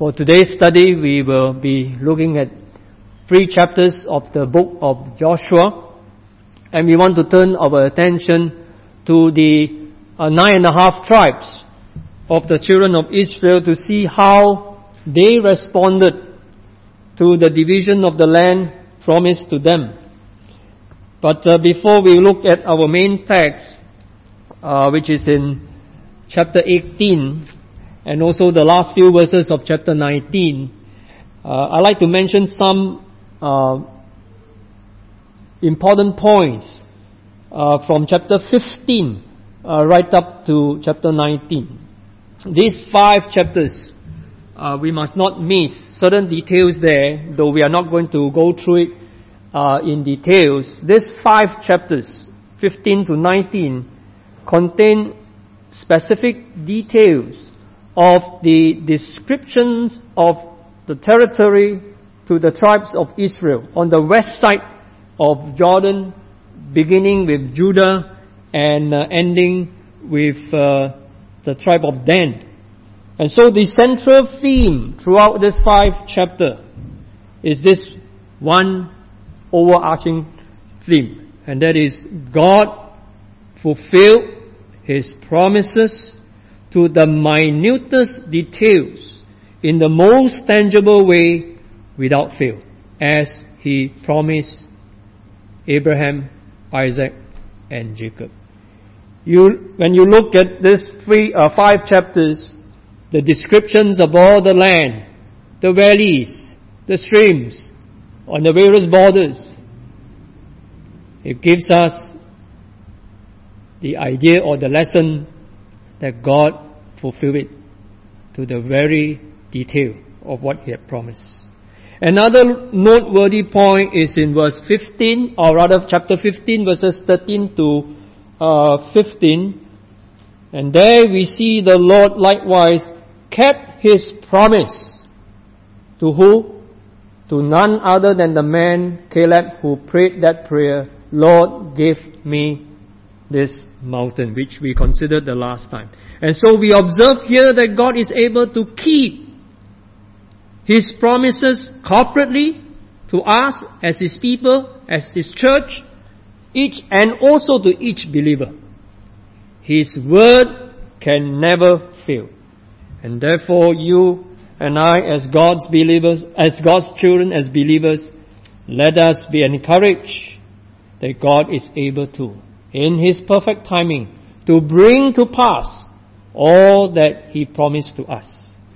For today's study, we will be looking at 3 chapters of the book of Joshua, and we want to turn our attention to the 9.5 tribes of the children of Israel to see how they responded to the division of the land promised to them. But before we look at our main text, which is in chapter 18, and also the last few verses of chapter 19, I'd like to mention some important points from chapter 15 right up to chapter 19. These 5 chapters, we must not miss certain details there, though we are not going to go through it in details. These 5 chapters, 15 to 19, contain specific details of the descriptions of the territory to the tribes of Israel on the west side of Jordan, beginning with Judah and ending with the tribe of Dan. And so the central theme throughout this 5 chapters is this one overarching theme, and that is God fulfilled His promises to the minutest details in the most tangible way without fail, as He promised Abraham, Isaac, and Jacob. When you look at these 5 chapters, the descriptions of all the land, the valleys, the streams, on the various borders, it gives us the idea or the lesson that God fulfilled it to the very detail of what He had promised. Another noteworthy point is in verse 15, or rather chapter 15, verses 13 to 15. And there we see the Lord likewise kept His promise. To who? To none other than the man Caleb who prayed that prayer, Lord, give me this mountain, which we considered the last time. And so we observe here that God is able to keep His promises corporately to us as His people, as His church, each and also to each believer. His word can never fail. And therefore you and I, as God's believers, as God's children, as believers, let us be encouraged that God is able to, in His perfect timing, to bring to pass all that He promised to us.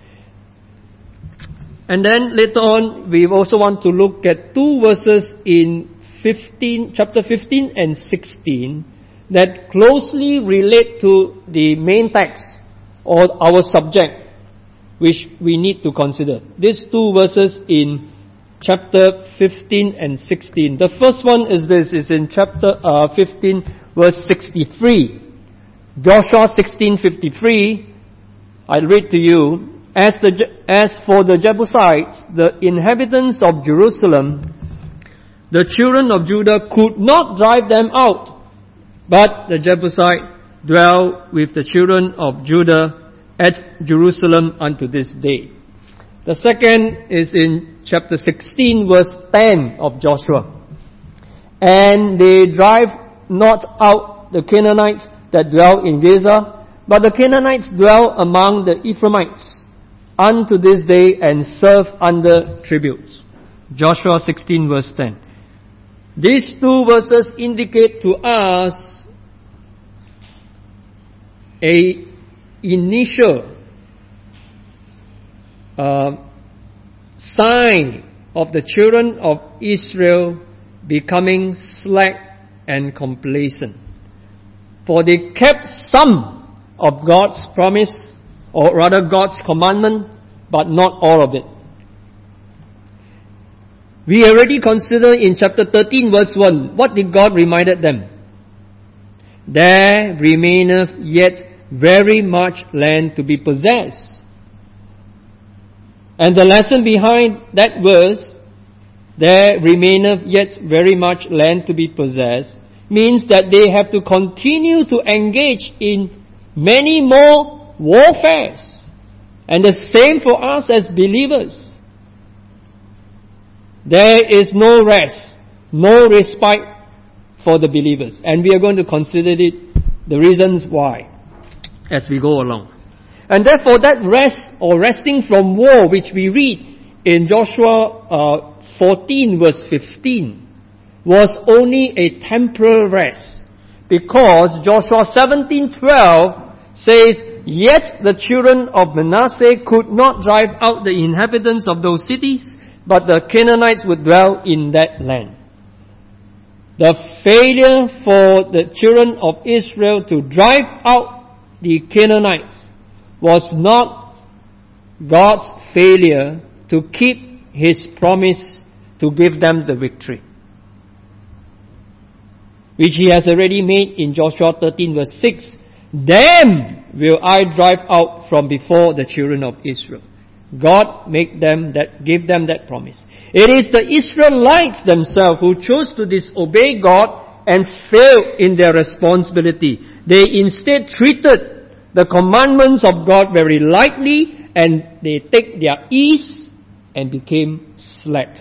And then later on, we also want to look at 2 verses in chapter 15 and 16 that closely relate to the main text or our subject, which we need to consider. These 2 verses in chapter 15 and 16. The first one is in chapter 15, verse 63. Joshua 16:53. I read to you. As for the Jebusites, the inhabitants of Jerusalem, the children of Judah could not drive them out, but the Jebusites dwell with the children of Judah at Jerusalem unto this day. The second is in chapter 16, verse 10 of Joshua. And they drive not out the Canaanites that dwell in Gaza, but the Canaanites dwell among the Ephraimites unto this day and serve under tributes. Joshua 16 verse 10. These 2 verses indicate to us a initial sign of the children of Israel becoming slack and complacent. For they kept some of God's promise, or rather God's commandment, but not all of it. We already considered in chapter 13 verse 1, what did God reminded them? There remaineth yet very much land to be possessed. And the lesson behind that verse, there remaineth yet very much land to be possessed, means that they have to continue to engage in many more warfares And the same for us as believers. There is no rest, no respite for the believers. And we are going to consider the reasons why as we go along. And therefore that rest or resting from war, which we read in Joshua 14 verse 15, was only a temporal rest. Because Joshua 17:12 says, "Yet the children of Manasseh could not drive out the inhabitants of those cities, but the Canaanites would dwell in that land." The failure for the children of Israel to drive out the Canaanites was not God's failure to keep His promise to give them the victory, which He has already made in Joshua 13 verse 6. "Them will I drive out from before the children of Israel." God gave them that promise. It is the Israelites themselves who chose to disobey God and failed in their responsibility. They instead treated the commandments of God very lightly, and they take their ease and became slack.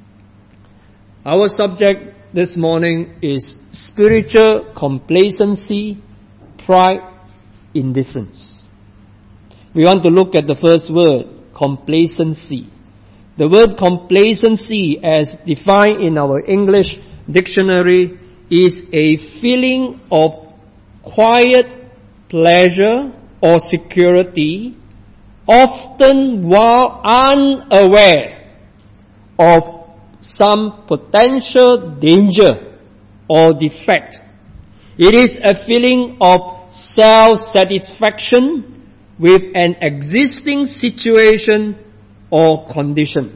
Our subject this morning is spiritual complacency, pride, indifference. We want to look at the first word, complacency. The word complacency, as defined in our English dictionary, is a feeling of quiet pleasure or security, often while unaware of some potential danger or defect. It is a feeling of self-satisfaction with an existing situation or condition.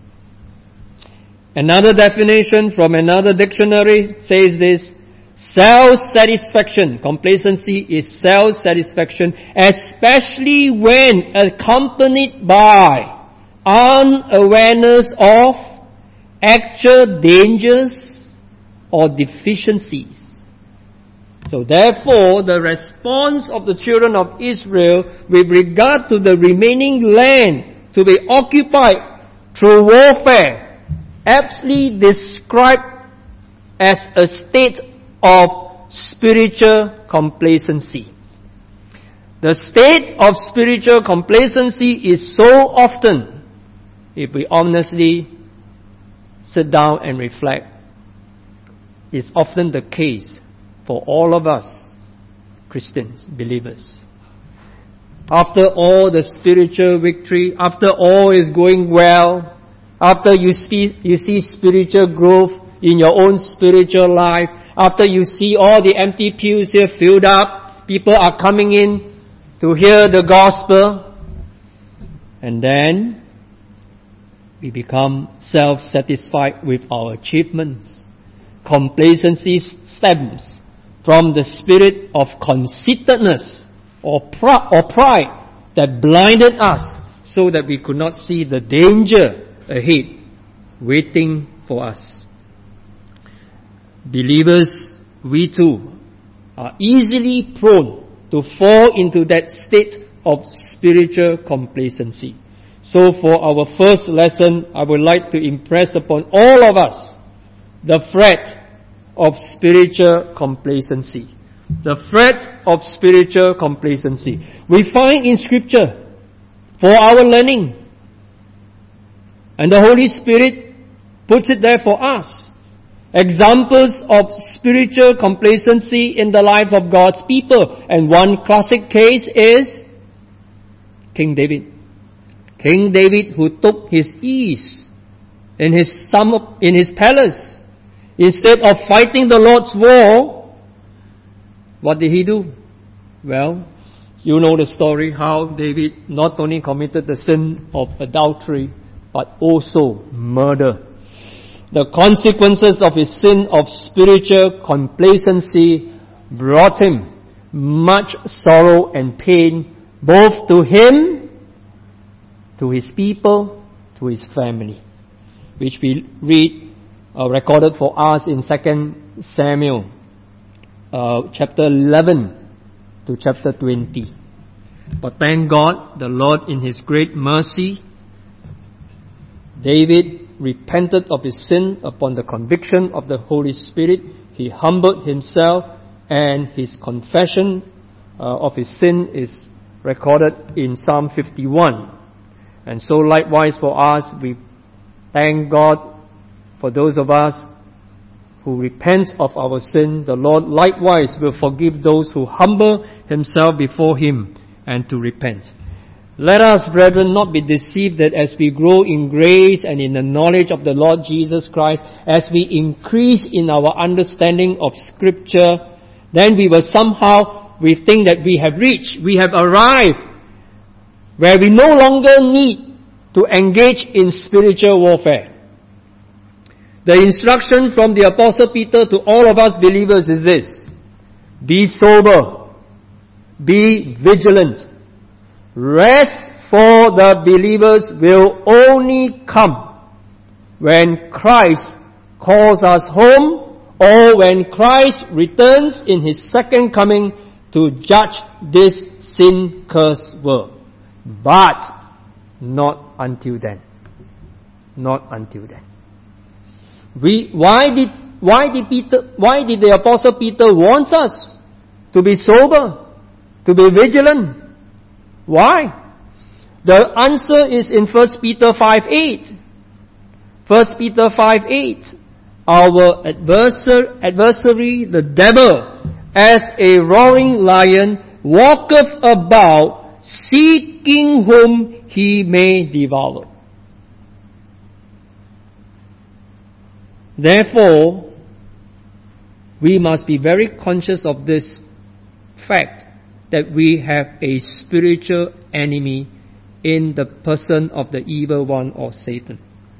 Another definition from another dictionary says this: self-satisfaction, complacency is self-satisfaction, especially when accompanied by unawareness of actual dangers or deficiencies. So therefore, the response of the children of Israel with regard to the remaining land to be occupied through warfare, aptly described as a state of spiritual complacency. The state of spiritual complacency is so often, if we honestly sit down and reflect, is often the case for all of us, Christians, believers. After all the spiritual victory, after all is going well, after you see spiritual growth in your own spiritual life, after you see all the empty pews here filled up, people are coming in to hear the gospel, and then we become self-satisfied with our achievements. Complacency stems from the spirit of conceitedness or pride that blinded us so that we could not see the danger ahead waiting for us. Believers, we too are easily prone to fall into that state of spiritual complacency. So for our first lesson, I would like to impress upon all of us the threat of spiritual complacency. The threat of spiritual complacency. We find in Scripture for our learning. And the Holy Spirit puts it there for us. Examples of spiritual complacency in the life of God's people. And one classic case is King David. King David, who took his ease in his palace. Instead of fighting the Lord's war, what did he do? Well, you know the story how David not only committed the sin of adultery, but also murder. The consequences of his sin of spiritual complacency brought him much sorrow and pain, both to him, to his people, to his family, which we read recorded for us in 2 Samuel chapter 11 to chapter 20. But thank God, the Lord in His great mercy, David repented of his sin upon the conviction of the Holy Spirit. He humbled himself, and his confession of his sin is recorded in Psalm 51. And so likewise for us, we thank God for those of us who repent of our sin. The Lord likewise will forgive those who humble Himself before Him and to repent. Let us, brethren, not be deceived that as we grow in grace and in the knowledge of the Lord Jesus Christ, as we increase in our understanding of Scripture, then we think that we have reached, we have arrived, where we no longer need to engage in spiritual warfare. The instruction from the Apostle Peter to all of us believers is this: be sober, be vigilant. Rest for the believers will only come when Christ calls us home, or when Christ returns in His second coming to judge this sin-cursed world. But not until then. Not until then. Why did the Apostle Peter warn us to be sober, to be vigilant? Why? The answer is in 1 Peter 5:8. 1 Peter 5:8. Our adversary, the devil, as a roaring lion, walketh about, seeking whom he may devour. Therefore, we must be very conscious of this fact, that we have a spiritual enemy in the person of the evil one, or Satan.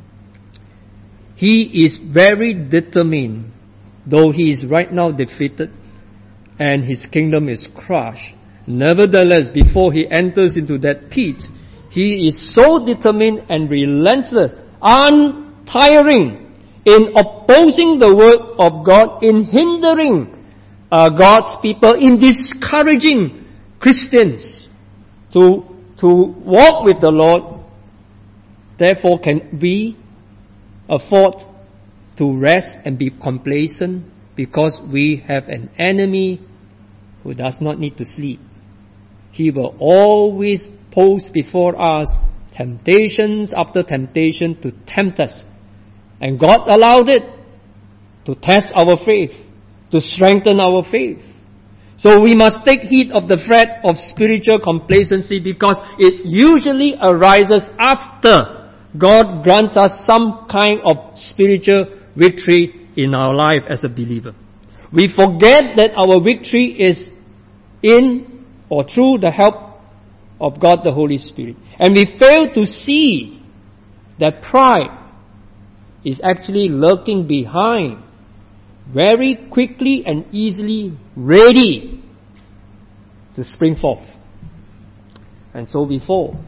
He is very determined, though he is right now defeated and his kingdom is crushed. Nevertheless, before he enters into that pit, he is so determined and relentless, untiring, in opposing the word of God, in hindering God's people, in discouraging Christians to walk with the Lord. Therefore, can we afford to rest and be complacent because we have an enemy who does not need to sleep? He will always pose before us temptations after temptation to tempt us. And God allowed it to test our faith, to strengthen our faith. So we must take heed of the threat of spiritual complacency, because it usually arises after God grants us some kind of spiritual victory in our life as a believer. We forget that our victory is in or through the help of God the Holy Spirit. And we fail to see that pride is actually lurking behind, very quickly and easily ready to spring forth. And so we fall.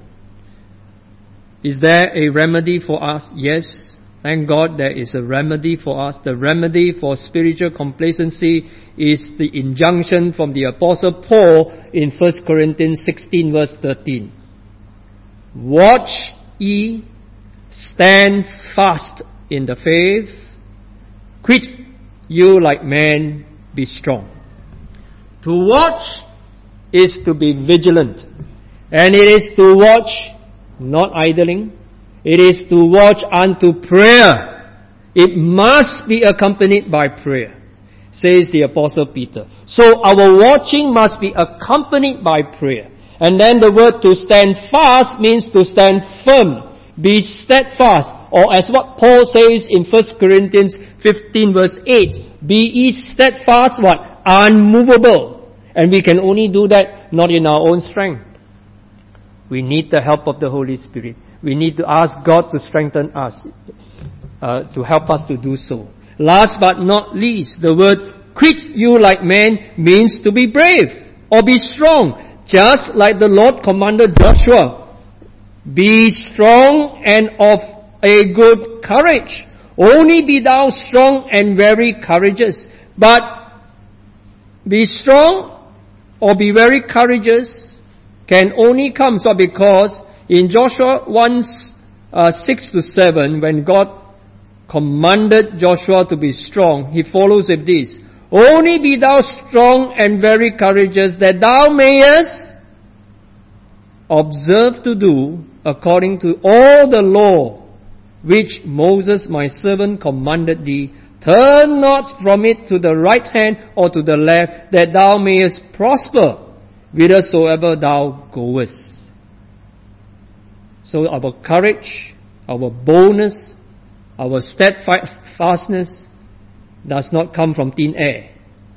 Is there a remedy for us? Yes. Thank God there is a remedy for us. The remedy for spiritual complacency is the injunction from the Apostle Paul in 1 Corinthians 16 verse 13. Watch ye, stand fast in the faith, quit you like men, be strong. To watch is to be vigilant. And it is to watch, not idling. It is to watch unto prayer. It must be accompanied by prayer, says the Apostle Peter. So our watching must be accompanied by prayer. And then the word to stand fast means to stand firm. Be steadfast. Or as what Paul says in 1 Corinthians 15 verse 8, be ye steadfast, what? Unmovable. And we can only do that not in our own strength. We need the help of the Holy Spirit. We need to ask God to strengthen us, to help us to do so. Last but not least, the word quit you like men means to be brave or be strong, just like the Lord commanded Joshua. Be strong and of a good courage. Only be thou strong and very courageous. But be strong or be very courageous can only come so because in Joshua 1, 6-7, when God commanded Joshua to be strong, he follows with this: only be thou strong and very courageous, that thou mayest observe to do according to all the law which Moses my servant commanded thee. Turn not from it to the right hand or to the left, that thou mayest prosper whithersoever thou goest. So our courage, our boldness, our steadfastness does not come from thin air.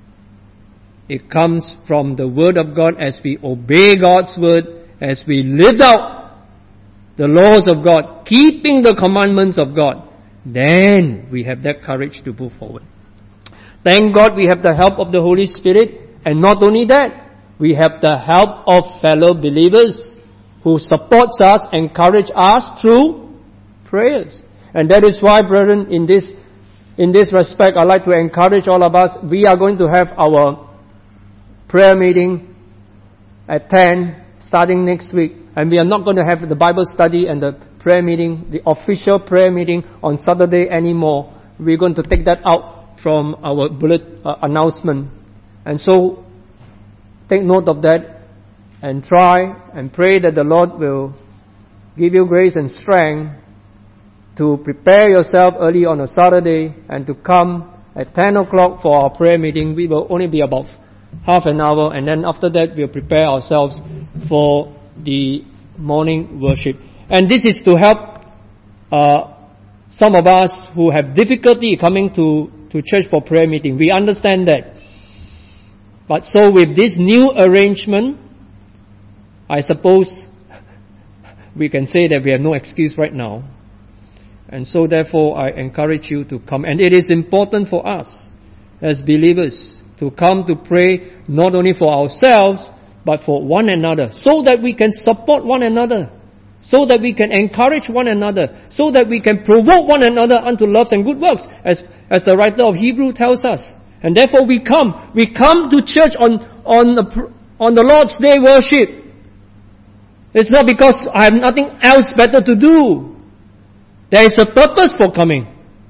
It comes from the Word of God as we obey God's Word, as we live out the laws of God, keeping the commandments of God. Then we have that courage to move forward. Thank God we have the help of the Holy Spirit, and not only that, we have the help of fellow believers who supports us, encourage us through prayers. And that is why, brethren, in this respect, I'd like to encourage all of us. We are going to have our prayer meeting at 10, starting next week. And we are not going to have the Bible study and the prayer meeting, the official prayer meeting on Saturday anymore. We're going to take that out from our bullet announcement. And so, take note of that and try and pray that the Lord will give you grace and strength to prepare yourself early on a Saturday and to come at 10 o'clock for our prayer meeting. We will only be about half an hour, and then after that we'll prepare ourselves for the morning worship. And this is to help some of us who have difficulty coming to church for prayer meeting. We understand that. But so with this new arrangement, I suppose we can say that we have no excuse right now. And so therefore I encourage you to come. And it is important for us as believers to come to pray not only for ourselves, but for one another, so that we can support one another, so that we can encourage one another, so that we can provoke one another unto loves and good works, as the writer of Hebrews tells us. And therefore we come to church on the Lord's Day worship. It's not because I have nothing else better to do. There is a purpose for coming.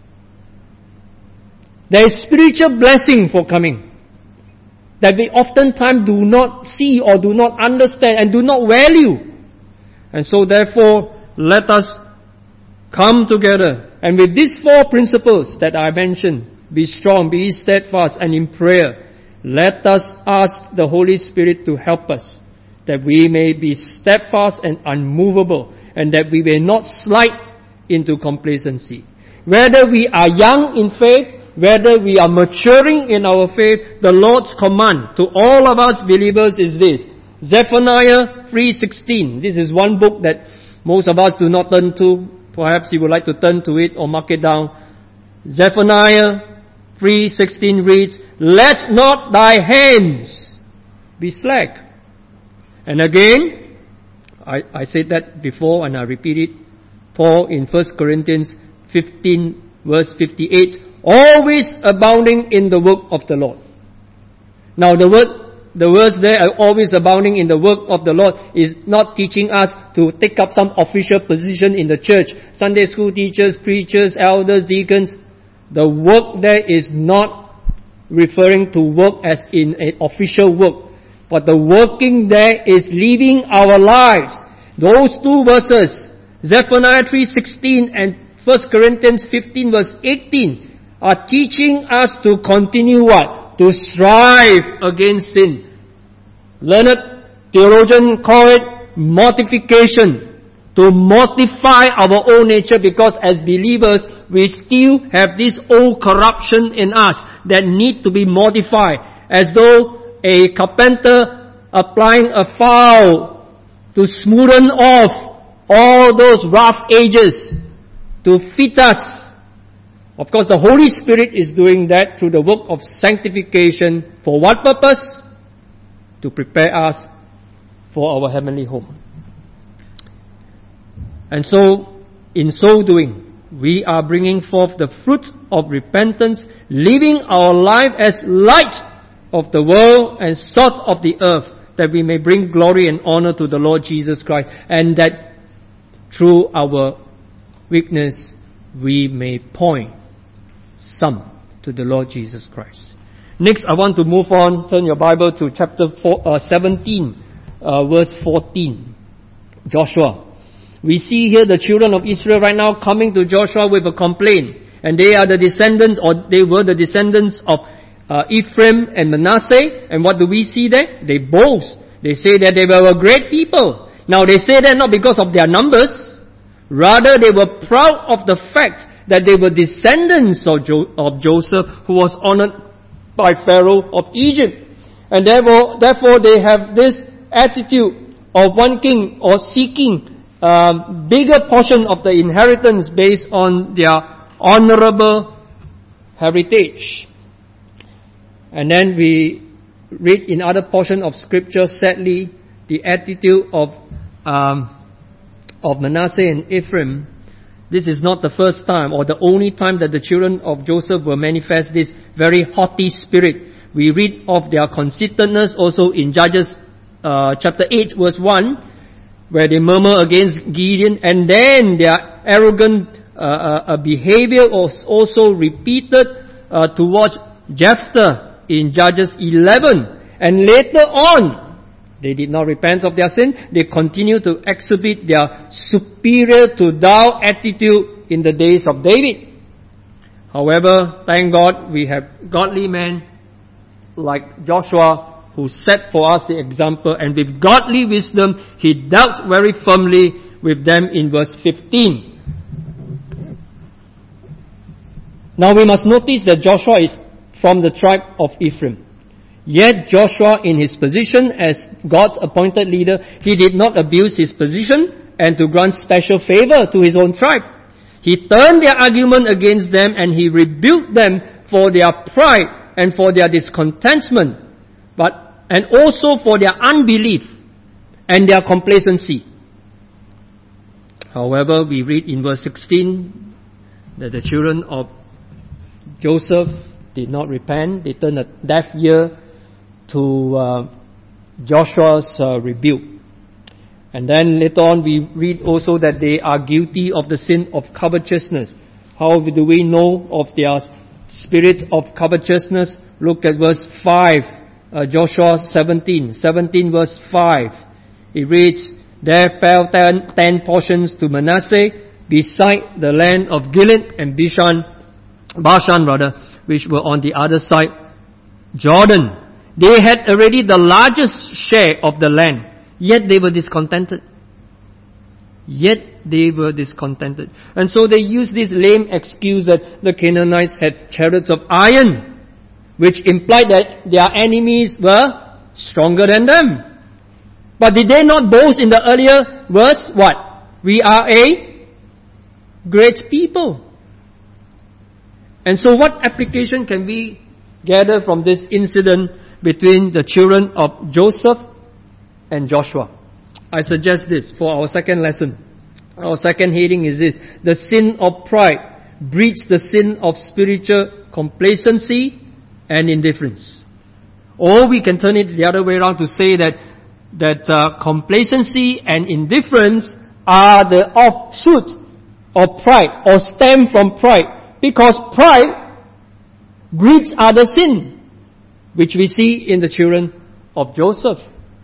There is spiritual blessing for coming that we oftentimes do not see or do not understand and do not value. And so therefore, let us come together. And with these 4 principles that I mentioned, be strong, be steadfast, and in prayer, let us ask the Holy Spirit to help us, that we may be steadfast and unmovable, and that we may not slide into complacency. Whether we are young in faith, whether we are maturing in our faith, the Lord's command to all of us believers is this. Zephaniah 3:16. This is one book that most of us do not turn to. Perhaps you would like to turn to it or mark it down. Zephaniah 3:16 reads, "Let not thy hands be slack." And again, I said that before and I repeat it. Paul in 1 Corinthians 15 verse 58, always abounding in the work of the Lord. Now the words there, always abounding in the work of the Lord, is not teaching us to take up some official position in the church. Sunday school teachers, preachers, elders, deacons. The work there is not referring to work as in an official work. But the working there is living our lives. Those 2 verses, Zephaniah 3:16 and 1 Corinthians 15 verse 18, are teaching us to continue what? To strive against sin. Learned theologian call it mortification. To mortify our own nature, because as believers, we still have this old corruption in us that need to be mortified. As though a carpenter applying a file to smoothen off all those rough edges to fit us. Of course, the Holy Spirit is doing that through the work of sanctification. For what purpose? To prepare us for our heavenly home. And so, in so doing, we are bringing forth the fruit of repentance, living our life as light of the world and salt of the earth, that we may bring glory and honor to the Lord Jesus Christ, and that through our weakness we may point some to the Lord Jesus Christ. Next, I want to move on. Turn your Bible to chapter 17, verse 14. Joshua. We see here the children of Israel right now coming to Joshua with a complaint. And they are the descendants, or they were the descendants of Ephraim and Manasseh. And what do we see there? They boast. They say that they were a great people. Now they say that not because of their numbers. Rather, they were proud of the fact that they were descendants of Joseph, who was honored by Pharaoh of Egypt. And therefore they have this attitude of wanting or seeking bigger portion of the inheritance based on their honorable heritage. And then we read in other portion of scripture, sadly, the attitude of Manasseh and Ephraim. This is not the first time or the only time that the children of Joseph will manifest this very haughty spirit. We read of their conceitedness also in Judges chapter 8 verse 1, where they murmur against Gideon, and then their arrogant behavior was also repeated towards Jephthah in Judges 11. And later on, they did not repent of their sin. They continued to exhibit their superior to thou attitude in the days of David. However, thank God we have godly men like Joshua who set for us the example, and with godly wisdom he dealt very firmly with them in verse 15. Now we must notice that Joshua is from the tribe of Ephraim. Yet Joshua, in his position as God's appointed leader, he did not abuse his position and to grant special favor to his own tribe. He turned their argument against them, and he rebuked them for their pride and for their discontentment, and also for their unbelief and their complacency. However, we read in verse 16 that the children of Joseph did not repent. They turned a deaf ear to Joshua's rebuke. And then later on we read also that they are guilty of the sin of covetousness. How do we know of their spirit of covetousness? Look at verse 5. Joshua 17 verse 5. It reads, There fell 10 portions to Manasseh beside the land of Gilead and Bashan, which were on the other side, Jordan. They had already the largest share of the land, yet they were discontented. And so they used this lame excuse that the Canaanites had chariots of iron, which implied that their enemies were stronger than them. But did they not boast in the earlier verse? What? We are a great people. And so what application can we gather from this incident between the children of Joseph and Joshua? I suggest this for our second lesson. Our second heading is this: the sin of pride breeds the sin of spiritual complacency and indifference. Or we can turn it the other way around to say that complacency and indifference are the offshoot of pride, or stem from pride, because pride breeds other sin, which we see in the children of Joseph.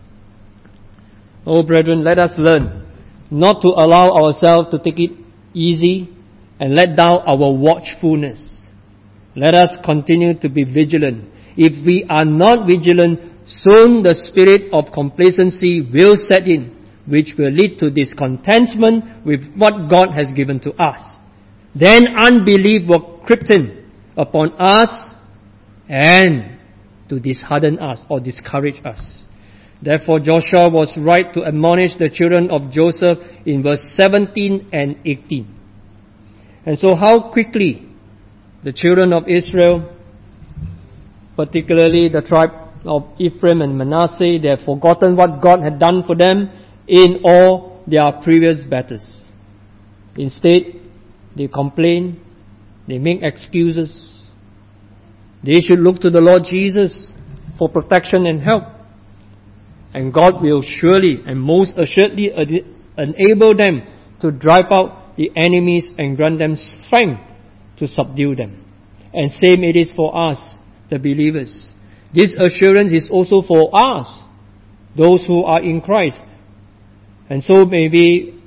Oh brethren, let us learn not to allow ourselves to take it easy and let down our watchfulness. Let us continue to be vigilant. If we are not vigilant, soon the spirit of complacency will set in, which will lead to discontentment with what God has given to us. Then unbelief will creep in upon us and to dishearten us or discourage us. Therefore Joshua was right to admonish the children of Joseph in verse 17 and 18. And so how quickly the children of Israel, particularly the tribe of Ephraim and Manasseh, they have forgotten what God had done for them in all their previous battles. Instead, they complain, they make excuses. They should look to the Lord Jesus for protection and help. And God will surely and most assuredly enable them to drive out the enemies and grant them strength to subdue them. And same it is for us, the believers. This assurance is also for us, those who are in Christ. And so maybe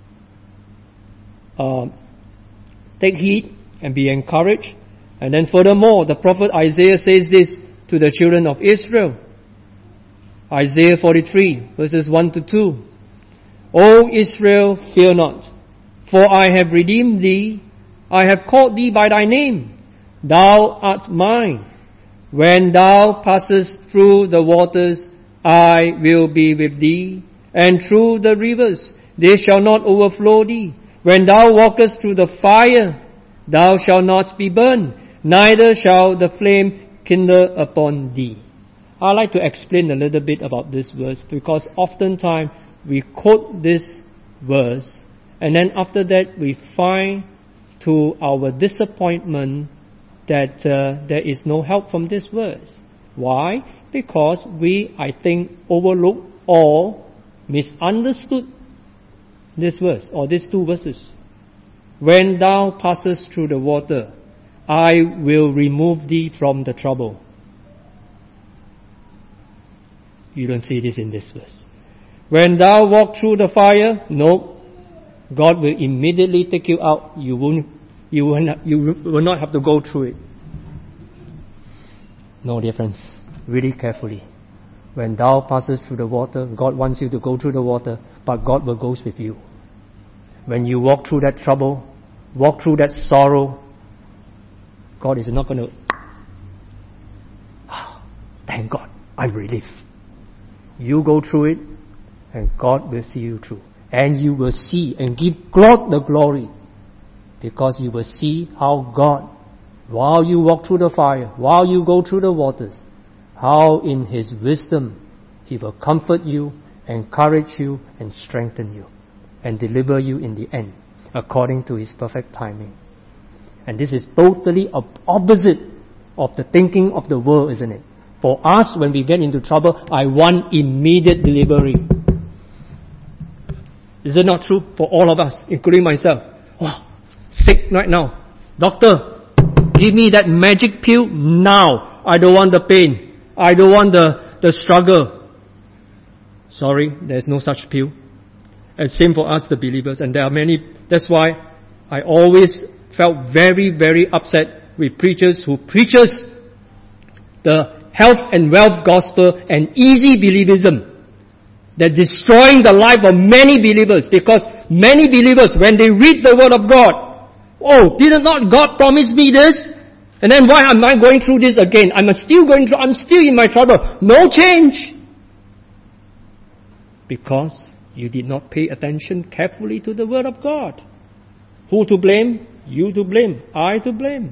take heed and be encouraged. And then furthermore, the prophet Isaiah says this to the children of Israel. Isaiah 43, verses 1 to 2. O Israel, fear not, for I have redeemed thee. I have called thee by thy name. Thou art mine. When thou passest through the waters, I will be with thee. And through the rivers, they shall not overflow thee. When thou walkest through the fire, thou shalt not be burned, neither shall the flame kindle upon thee. I'd like to explain a little bit about this verse, because oftentimes we quote this verse, and then after that we find to our disappointment that there is no help from this verse. Why? Because we, I think, overlooked or misunderstood this verse, or these two verses. When thou passest through the water, I will remove thee from the trouble. You don't see this in this verse. When thou walk through the fire, no, God will immediately take you out. You will not have to go through it. No, dear friends, really carefully. When thou passes through the water, God wants you to go through the water, but God will go with you. When you walk through that trouble, walk through that sorrow, God is not going to, thank God, I'm relieved. You go through it, and God will see you through. And you will see and give God the glory, because you will see how God, while you walk through the fire, while you go through the waters, how in His wisdom He will comfort you, encourage you, and strengthen you, and deliver you in the end, according to His perfect timing. And this is totally opposite of the thinking of the world, isn't it? For us, when we get into trouble, I want immediate delivery. Is it not true for all of us, including myself? Oh, sick right now. Doctor, give me that magic pill now. I don't want the pain. I don't want the struggle. Sorry, there's no such pill. And same for us, the believers. And there are many. That's why I always felt very, very upset with preachers who preaches the health and wealth gospel and easy believism. They're destroying the life of many believers, because many believers, when they read the Word of God, oh, did not God promise me this? And then why am I going through this again? I'm still in my trouble. No change. Because you did not pay attention carefully to the Word of God. Who to blame? You to blame. I to blame.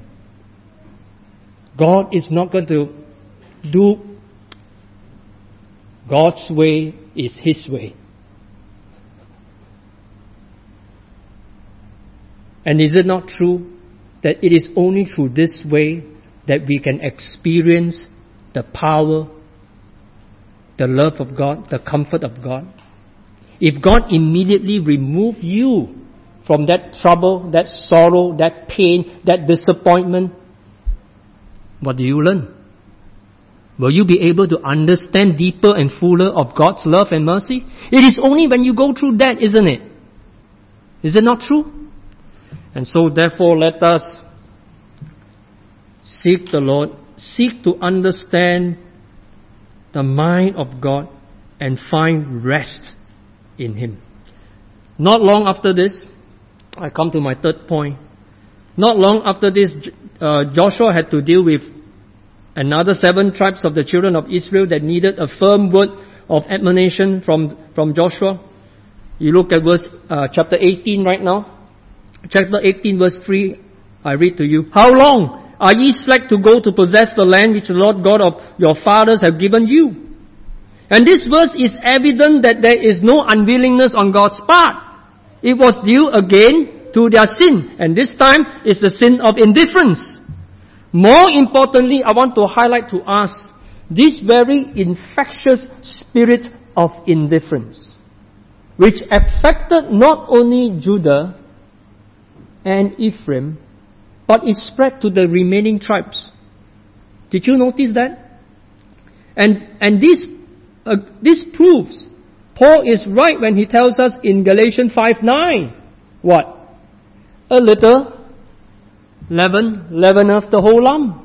God is not going to do God's way is His way. And is it not true that it is only through this way that we can experience the power, the love of God, the comfort of God? If God immediately remove you from that trouble, that sorrow, that pain, that disappointment, what do you learn? Will you be able to understand deeper and fuller of God's love and mercy? It is only when you go through that, isn't it? Is it not true? And so therefore let us seek the Lord, seek to understand the mind of God and find rest in Him. Not long after this, I come to my third point. Not long after this, Joshua had to deal with another 7 tribes of the children of Israel that needed a firm word of admonition from Joshua. You look at chapter 18 right now. Chapter 18 verse 3, I read to you. How long are ye slack to go to possess the land which the Lord God of your fathers have given you? And this verse is evident that there is no unwillingness on God's part. It was due again to their sin, and this time is the sin of indifference. More importantly, I want to highlight to us this very infectious spirit of indifference, which affected not only Judah and Ephraim, but it spread to the remaining tribes. Did you notice that? And this proves Paul is right when he tells us in Galatians 5:9, what? A little leaven leaveneth the whole lump.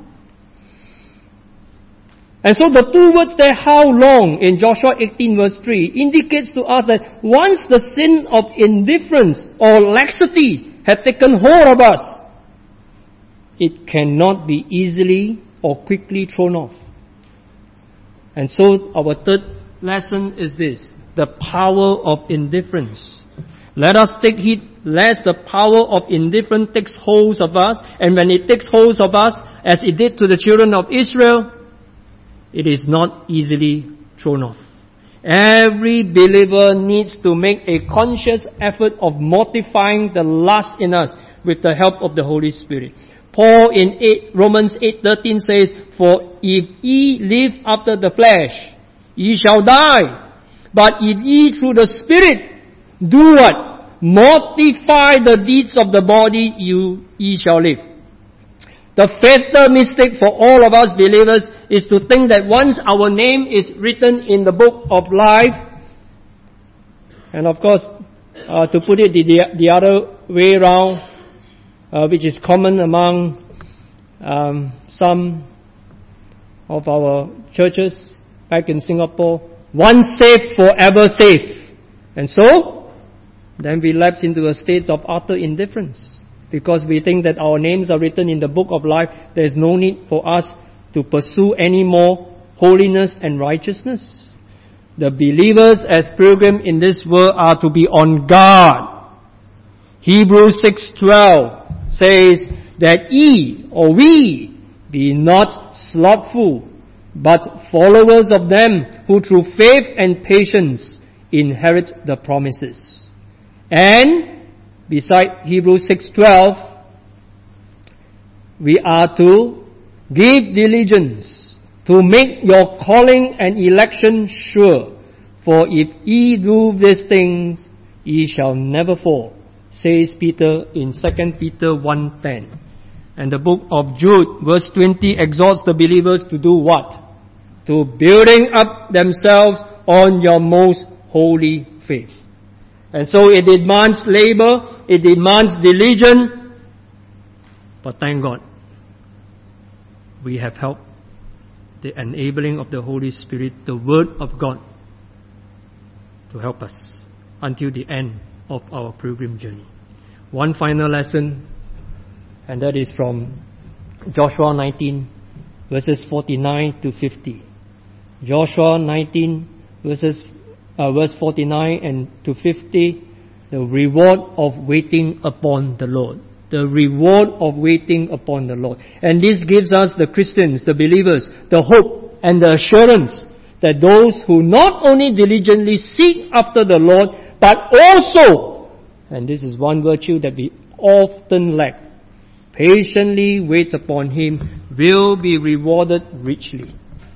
And so the two words there, how long, in Joshua 18 verse 3, indicates to us that once the sin of indifference or laxity had taken hold of us, it cannot be easily or quickly thrown off. And so our third lesson is this: the power of indifference. Let us take heed lest the power of indifference takes hold of us, and when it takes hold of us, as it did to the children of Israel, it is not easily thrown off. Every believer needs to make a conscious effort of mortifying the lust in us with the help of the Holy Spirit. Paul in Romans 8:13 says, "For if ye live after the flesh, ye shall die. But if ye through the Spirit do what? Mortify the deeds of the body, ye shall live." The fatal mistake for all of us believers is to think that once our name is written in the book of life, and of course, to put it the other way around, which is common among some of our churches back in Singapore, once saved, forever saved. And so, then we lapse into a state of utter indifference. Because we think that our names are written in the book of life, there is no need for us to pursue any more holiness and righteousness. The believers as pilgrims in this world are to be on guard. Hebrews 6:12 says that ye, or we, be not slothful, but followers of them who through faith and patience inherit the promises. And beside Hebrews 6:12, we are to give diligence to make your calling and election sure. For if ye do these things, ye shall never fall, says Peter in 2 Peter 1:10. And the book of Jude, verse 20, exhorts the believers to do what? To building up themselves on your most holy faith. And so it demands labor, it demands diligence, but thank God, we have help, the enabling of the Holy Spirit, the Word of God, to help us until the end of our pilgrim journey. One final lesson, and that is from Joshua 19, verses 49 to 50. Joshua 19, verse 49 and to 50, the reward of waiting upon the Lord. The reward of waiting upon the Lord. And this gives us, the Christians, the believers, the hope and the assurance that those who not only diligently seek after the Lord, but also, and this is one virtue that we often lack, patiently wait upon Him, will be rewarded richly.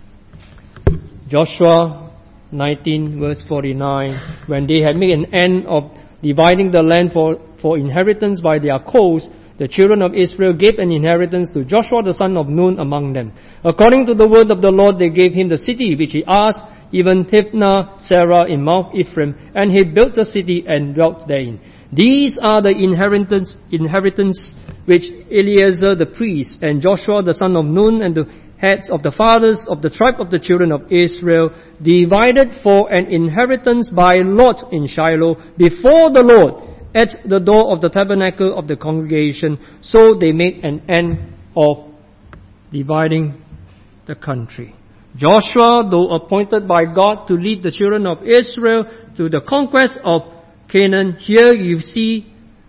Joshua 19 verse 49, when they had made an end of dividing the land for inheritance by their coasts, the children of Israel gave an inheritance to Joshua the son of Nun among them. According to the word of the Lord, they gave him the city which he asked, even Timnah Serah in Mount Ephraim, and he built the city and dwelt therein. These are the inheritance which Eleazar the priest and Joshua the son of Nun and the heads of the fathers of the tribe of the children of Israel divided for an inheritance by lot in Shiloh before the Lord at the door of the tabernacle of the congregation. So they made an end of dividing the country. Joshua, though appointed by God to lead the children of Israel to the conquest of Canaan, here you see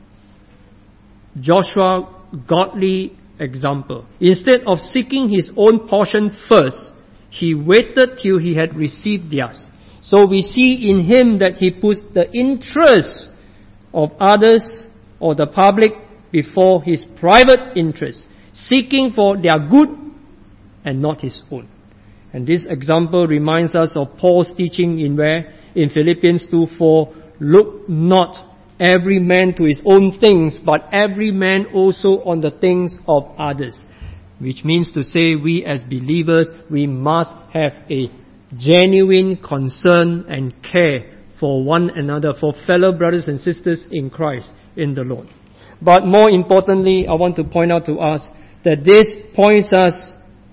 Joshua godly example. Instead of seeking his own portion first, he waited till he had received theirs. So we see in him that he puts the interest of others or the public before his private interest, seeking for their good and not his own. And this example reminds us of Paul's teaching in where? In Philippians 2:4, look not every man to his own things, but every man also on the things of others. Which means to say, we as believers, we must have a genuine concern and care for one another, for fellow brothers and sisters in Christ, in the Lord. But more importantly, I want to point out to us that this points us,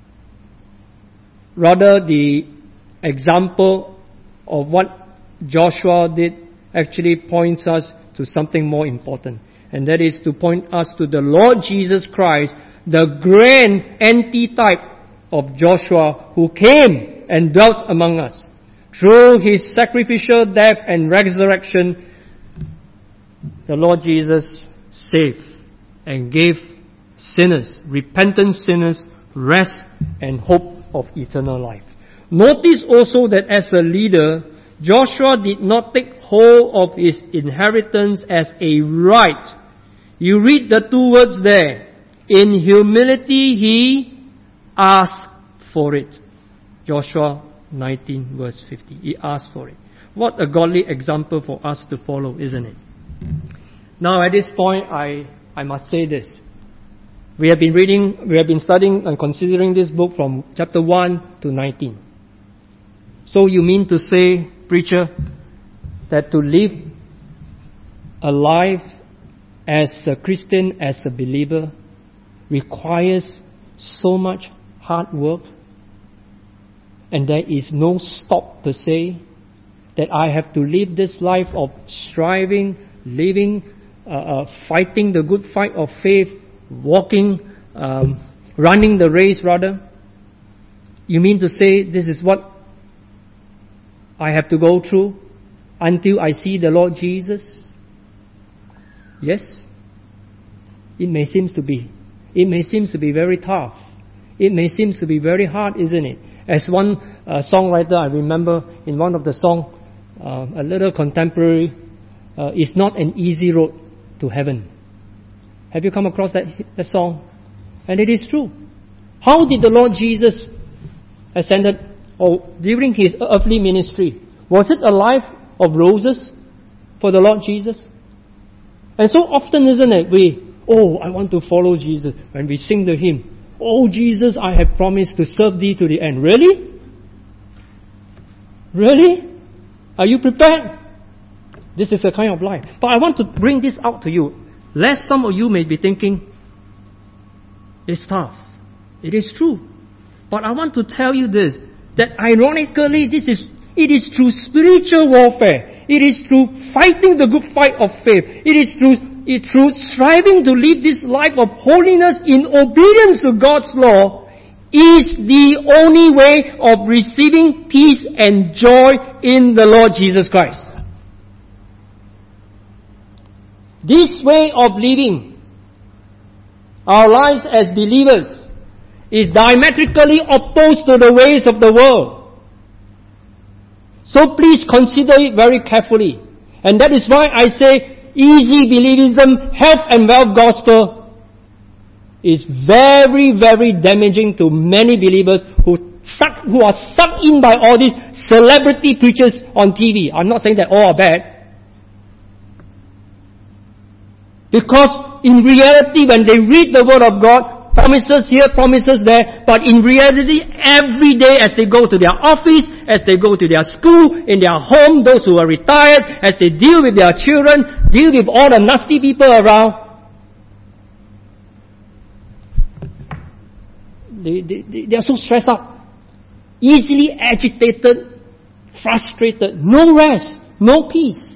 rather the example of what Joshua did actually points us to something more important. And that is to point us to the Lord Jesus Christ, the grand antitype of Joshua, who came and dwelt among us. Through His sacrificial death and resurrection, the Lord Jesus saved and gave sinners, repentant sinners, rest and hope of eternal life. Notice also that as a leader, Joshua did not take hold of his inheritance as a right. You read the two words there. In humility he asked for it. Joshua 19 verse 50. He asked for it. What a godly example for us to follow, isn't it? Now at this point, I must say this. We have been studying and considering this book from chapter 1 to 19. So you mean to say, preacher, that to live a life as a Christian, as a believer, requires so much hard work, and there is no stop per se, that I have to live this life of striving, living, fighting the good fight of faith, walking, running the race rather? You mean to say this is what I have to go through until I see the Lord Jesus? Yes. It may seem to be. It may seem to be very tough. It may seem to be very hard, isn't it? As one songwriter, I remember in one of the song, a little contemporary, it's not an easy road to heaven. Have you come across that song? And it is true. How did the Lord Jesus ascended, or during His earthly ministry? Was it a life of roses for the Lord Jesus? And so often, isn't it, I want to follow Jesus. When we sing the hymn, oh Jesus, I have promised to serve Thee to the end. Really? Really? Are you prepared? This is the kind of life. But I want to bring this out to you, lest some of you may be thinking, it's tough. It is true. But I want to tell you this, that ironically, it is through spiritual warfare. It is through fighting the good fight of faith. It is through striving to live this life of holiness in obedience to God's law is the only way of receiving peace and joy in the Lord Jesus Christ. This way of living our lives as believers is diametrically opposed to the ways of the world. So please consider it very carefully. And that is why I say easy believism, health and wealth gospel is very, very damaging to many believers who are sucked in by all these celebrity preachers on TV. I'm not saying that all are bad. Because in reality, when they read the Word of God, promises here, promises there, but in reality, every day as they go to their office, as they go to their school, in their home, those who are retired, as they deal with their children, deal with all the nasty people around, they are so stressed out, easily agitated, frustrated, no rest, no peace.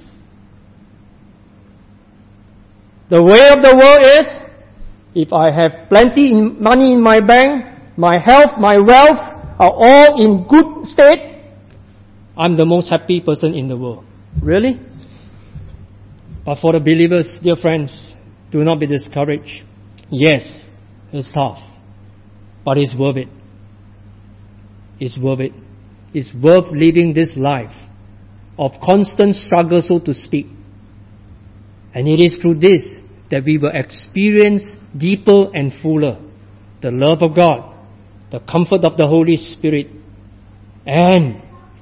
The way of the world is, if I have plenty money in my bank, my health, my wealth are all in good state, I'm the most happy person in the world. Really? But for the believers, dear friends, do not be discouraged. Yes, it's tough, but it's worth it. It's worth it. It's worth living this life of constant struggle, so to speak. And it is through this that we will experience deeper and fuller the love of God, the comfort of the Holy Spirit, and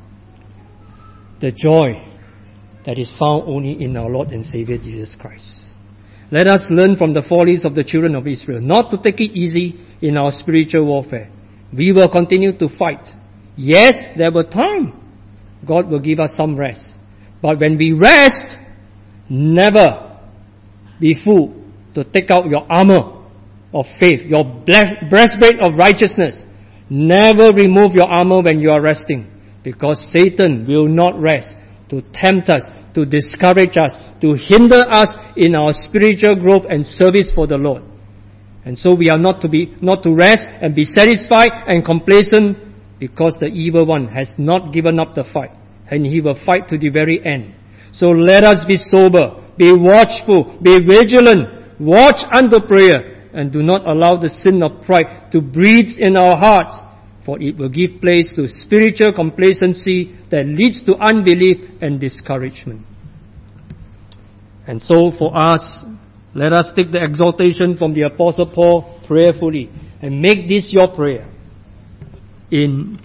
the joy that is found only in our Lord and Savior Jesus Christ. Let us learn from the follies of the children of Israel, not to take it easy in our spiritual warfare. We will continue to fight. Yes, there will time. God will give us some rest. But when we rest, never be fooled to take out your armor of faith, your breastplate of righteousness. Never remove your armor when you are resting, because Satan will not rest to tempt us, to discourage us, to hinder us in our spiritual growth and service for the Lord. And so we are not to rest and be satisfied and complacent, because the evil one has not given up the fight, and he will fight to the very end. So let us be sober, be watchful, be vigilant, watch unto prayer, and do not allow the sin of pride to breathe in our hearts, for it will give place to spiritual complacency that leads to unbelief and discouragement. And so for us, let us take the exhortation from the Apostle Paul prayerfully and make this your prayer. In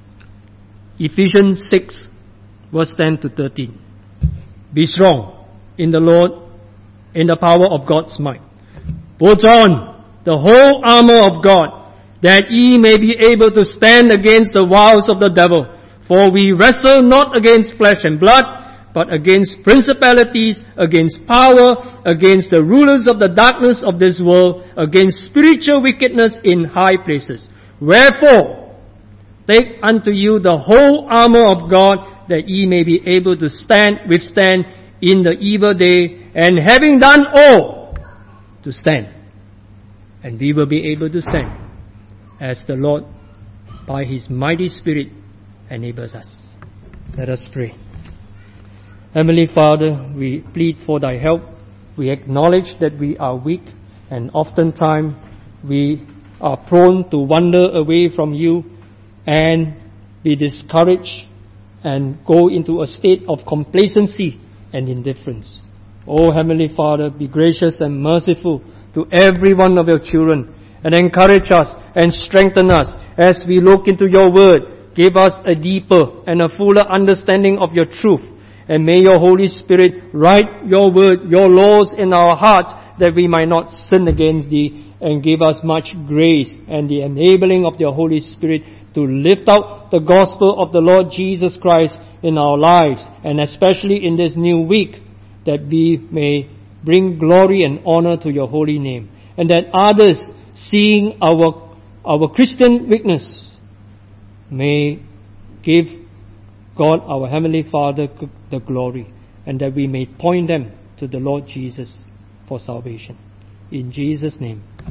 Ephesians 6, verse 10 to 13. Be strong in the Lord, in the power of God's might. Put on the whole armor of God, that ye may be able to stand against the wiles of the devil. For we wrestle not against flesh and blood, but against principalities, against power, against the rulers of the darkness of this world, against spiritual wickedness in high places. Wherefore, take unto you the whole armor of God, that ye may be able to withstand in the evil day, and having done all, to stand. And we will be able to stand as the Lord, by His mighty Spirit, enables us. Let us pray. Heavenly Father, we plead for Thy help. We acknowledge that we are weak, and oftentimes we are prone to wander away from You and be discouraged and go into a state of complacency and indifference. Oh Heavenly Father, be gracious and merciful to every one of Your children, and encourage us and strengthen us as we look into Your Word. Give us a deeper and a fuller understanding of Your truth, and may Your Holy Spirit write Your Word, Your laws in our hearts, that we might not sin against Thee, and give us much grace and the enabling of Your Holy Spirit to lift out the gospel of the Lord Jesus Christ in our lives, and especially in this new week, that we may bring glory and honor to Your holy name, and that others, seeing our Christian witness, may give God our Heavenly Father the glory, and that we may point them to the Lord Jesus for salvation. In Jesus' name.